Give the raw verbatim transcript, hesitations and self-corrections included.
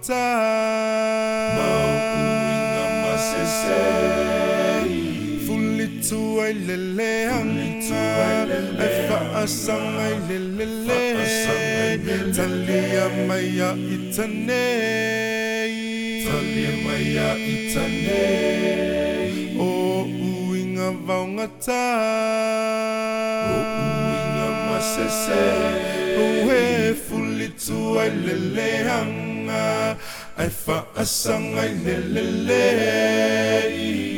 ngata Mauinga masese Fulitu ai lele hanga Ai whaasang ai lele Talia maya itane Talia maya itane O uinga vaungata O uinga masese Uhe fulitu ai lele hanga Ai whaasang ai lele